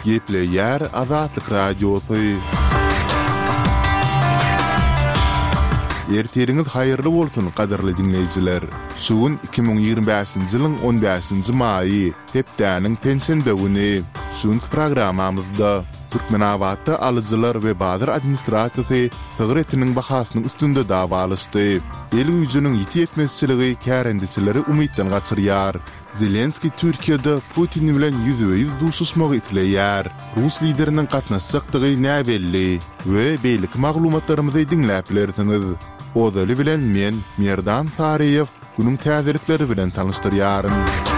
Gepleyer Azatlyk Radiosu. Erteriňiz haýyrly bolsun gaderli dinleýijiler. Şuň 2025-nji ýylyň 15-nji maýy, hepdäniň pensiýa güni. Şuň programmamyzda Türkmenawatda alyjylar we bazar administrasiýasy tögretiniň bahasynyň üstünde dawalaşdy. El güýjüniň ýetmezçiligi kärendiçileri umytdan gaçyrýar. Zelenski Türkiýede Putin bilen ýüzüýüz duşuşmagy itleýär. Rus lideriniň gatnaşjakdygy näbelli we beýlik maglumatlarymyzy dinläp bilersiňiz. Odaly bilen men Merdan Fariýew günüň täzelikleri bilen tanışdyrýarym.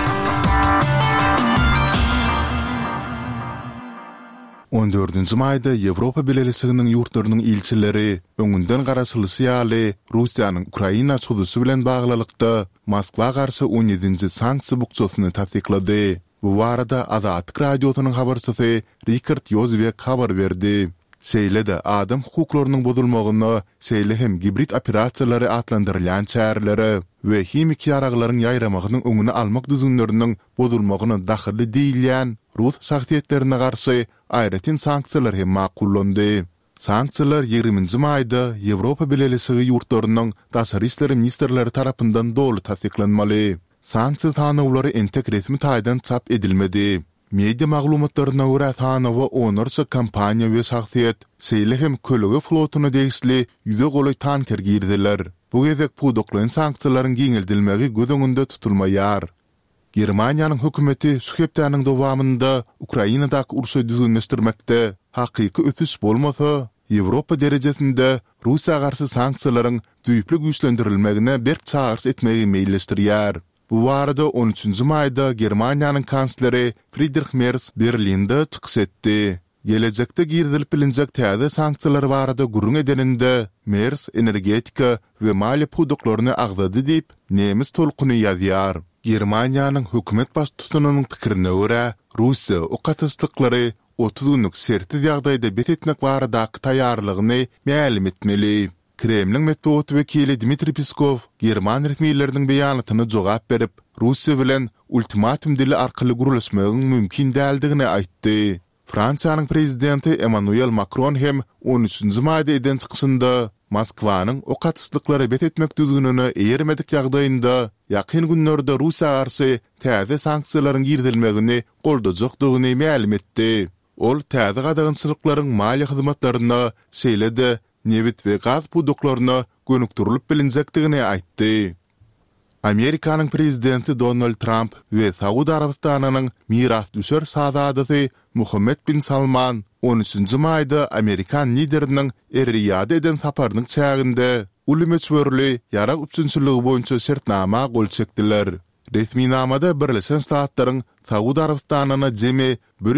14-nji maýda Ýewropa Birleşiginiň ýurtlarynyň ilçileri öňünden garaşylysy ýaly Russiýanyň Ukraina çudusy bilen baglylykda Moskwa garşy 17-nji sanksiýa bukçasyny tasdiklady. Bu barada Azatlyk Radiosynyň habarçysy Richard Yozbek habar berdi. Şeýle-de adam hukuklarynyň bozulmagyny, şeýle hem gibrit operasiýalary atlandyrylýan çäreleri we hemik ýaraglaryň ýaýramagynyň öňüni almak düzünleriniň bozulmagyny dahily diýilýän Rus şahsiýetlerine garşy aýratyn sanksiýalar hem makullandy. Sanksiýalar 20-nji maýda Ýewropa Birleşigi ýurtlarynyň daşary işleri ministrleri tarapyndan dolu tasdiklanmaly. Sanksiýa tanawlary entek resmi taýdan çap edilmedi. Media maglumatlaryna görä tanawa onarça kampaniýa we şahsiýet şeýle hem kölege flotuny degisli ýüze goly tanker girdiler. Bu gezek pudoklaryň sanksiýalaryň giňeldilmegi göz öňünde tutulmaýar. Germaniýanyň hökümeti şu hepdäniň dowamynda Ukrainadaky urşy düzgünleşdirmekde hakyky ötüş bolmasa, Ýewropa derejesinde Russiýa garşy sanksiýalaryň düýpli güýçlendirilmegine bir çağırış etmegi meýilleşdirýär. Bu barada 13-nji maýda Germaniýanyň kansleri Friedrich Merz Berlinde çykyş etdi. Gelecekde girdilip bilinjek täze sanksiýalar barada gurrun edeninde Merz energetika we maliýe pudoklaryny agzady diýip nemis tolkuny ýazýar. Germaniýanyň hökümet baş tutunynyň pikirine görä, Russiýa o gatnaşyklary 30 günlük serti ýagdaýda bet etmek baradaky taýýarlygyny mälim etmeli. Kremlin metbuat vekili Dmitri Peskov German resmiýetleriniň beýanatyna jogap berip, Russiýa bilen ultimatum dili arkaly gurulmagyň mümkin däldigini aýtdy. Fransiýanyň prezidenti Emmanuel Macron hem 13-nji maýda eden çykyşynda Moskwanyň o gatnaşyklary bet etmek düzgünini eýermedik ýagdaýynda ýakyn günlerde Russiýa garşy täze sanksiýalaryň girdilmegini goldajakdygyny mälim etdi. Ol täze gadagynçylyklaryň maliýe hyzmatlaryna şeýle-de nevit we gaz pudoklaryna gönükdirilip bilinjekdigini aýtdy. Amerikanyň prezidenti Donald Trump we Saudi Arabistanynyň miras düşer şahzadasy Muhammed bin Salman 13-nji maýda Amerikan lideriniň Riyada eden saparynyň çäginde uly ýarak üçinçiligi boýunça şertnama gol çekdiler. Resmi namada Birleşen Ştatlaryň Saudi Arabistanyna jemi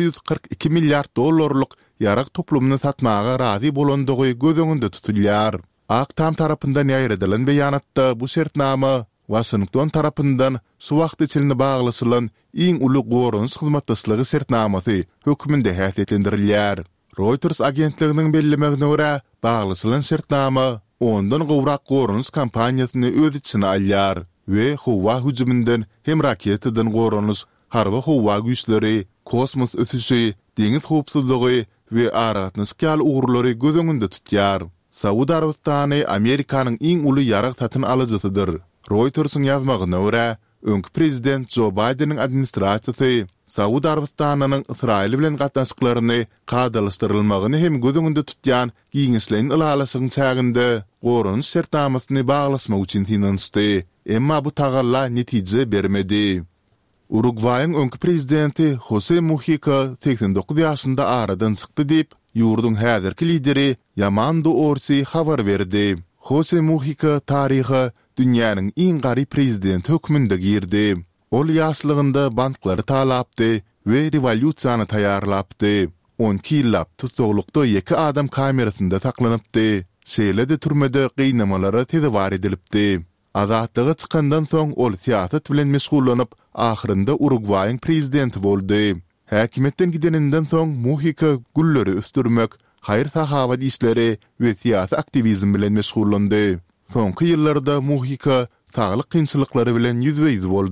142 milliard dollarlyk ýarak toplumyny satmaga razy bolandygy göz öňünde tutulýar. Aktam tarapyndan ýaýradylan beýanatda bu şertnama Washington tarapyndan şu wagt içinde baglasylan iň uly gorunç hyzmatdaşlygy şertnamasy hökmünde häsiýetlendirilýär. Reuters agentliginiň bellemegine görä, baglasylan şertnama ondan gowrak gorunç kampaniýasyny öz içine alýar we howa hüjümünden hem raketadan gorunç, harba howa güýçleri, kosmos ötüşi, deňiz howpsuzlygy we aratnaskal uğurlary göz öňünde tutýar. Saudi Arabistany Amerikanyň iň uly ýarak satyn alyjysydyr. Reuters'ın ýazmagyna görä, öňki prezident Joe Biden'in administrasiýasy Saudi Arabistanynyň Israil bilen gatnaşyklaryny kadalaşdyrylmagyny hem göz öňünde tutýan giňişlerin ylalasynyň çäginde gorunç şertnamasyny baglasmak üçin tinanşdy. Emma bu tagalla netije bermedi. Uruguay'ın öňki prezidenti José Mujica 89 ýaşynda aradan çykdy diýip ýurdun häzirki lideri Yamando Orsi habar berdi. José Mujica taryhy dünýäniň iň garyp prezident hökmünde girdi. Ol ýaşlygynda banklary talapdy we revolýusiýany taýýarlapdy. 12 ýyllap tutuklukda 2 adam kamerasynda saklanypdy. Şeýle-de türmede gynamalara tezewar edilipdi. Azatlygy çykandan soň ol siýasat bilen meşgullanyp, ahyrynda Uruguay'ın prezidenti boldy. Häkimetden gideninden soň Mujica gulleri östürmek, hayır sahabat işleri we siýasy aktivizm bilen meşgullandy. Soňky ýyllarda Mujica saglyk kynçylyklary bilen ýüzbeýiz boldy.